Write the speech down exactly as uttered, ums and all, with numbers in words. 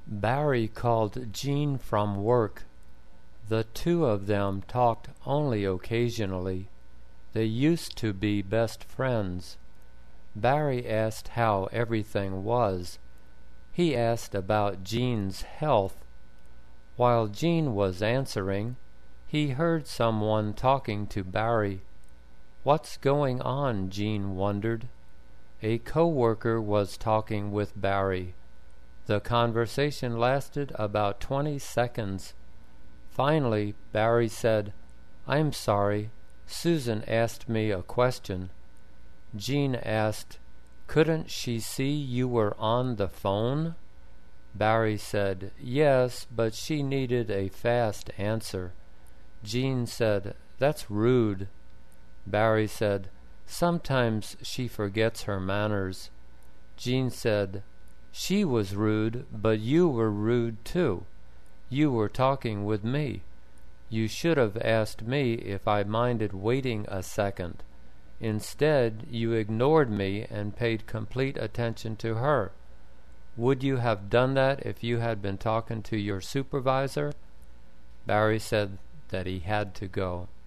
Barry called Jean from work. The two of them talked only occasionally. They used to be best friends. Barry asked how everything was. He asked about Jean's health. While Jean was answering, he heard someone talking to Barry. What's going on? Jean wondered. A co-worker was talking with Barry. The conversation lasted about twenty seconds. Finally, Barry said, "I'm sorry. Susan asked me a question." Jean asked, "Couldn't she see you were on the phone?" Barry said, "Yes, but she needed a fast answer." Jean said, "That's rude." Barry said, "Sometimes she forgets her manners." Jean said, "She was rude, but you were rude too. You were talking with me. You should have asked me if I minded waiting a second. Instead, you ignored me and paid complete attention to her. Would you have done that if you had been talking to your supervisor?" Barry said that he had to go.